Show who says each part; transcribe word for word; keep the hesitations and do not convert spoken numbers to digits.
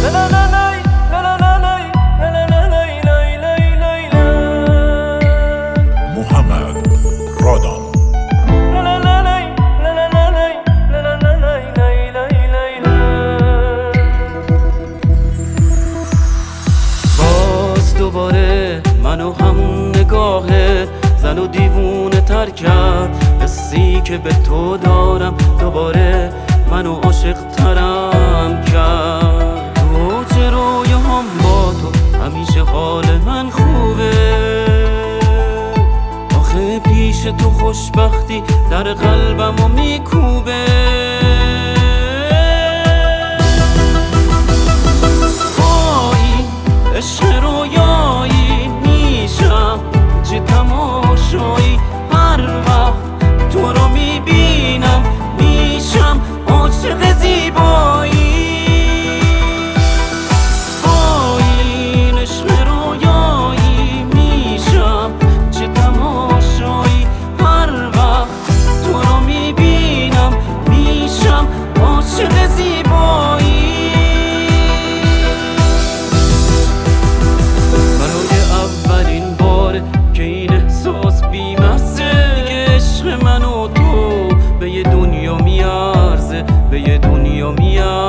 Speaker 1: محمد رادان.
Speaker 2: باز دوباره منو هم نگاهت زن و دیوونه تر کرد، حسی که به تو دارم دوباره منو عاشق ترم کرد. تو چه رویاهام با تو همیشه حال من خوبه، آخه پیش تو خوشبختی در قلبمو میکوبه. با این عشق رویایی میشم چه تماشایی، هر وقت تو رو میبینم میشم عاشق زیبایی. با این عشق رویایی میشم چه تماشایی، هر وقت تو رو میبینم میشم عاشق زیبایی. برای اولین بار که این احساس بی‌مزه، دیگه عشق من و تو به یه دنیا میارزه، به یه دنیا میارزه.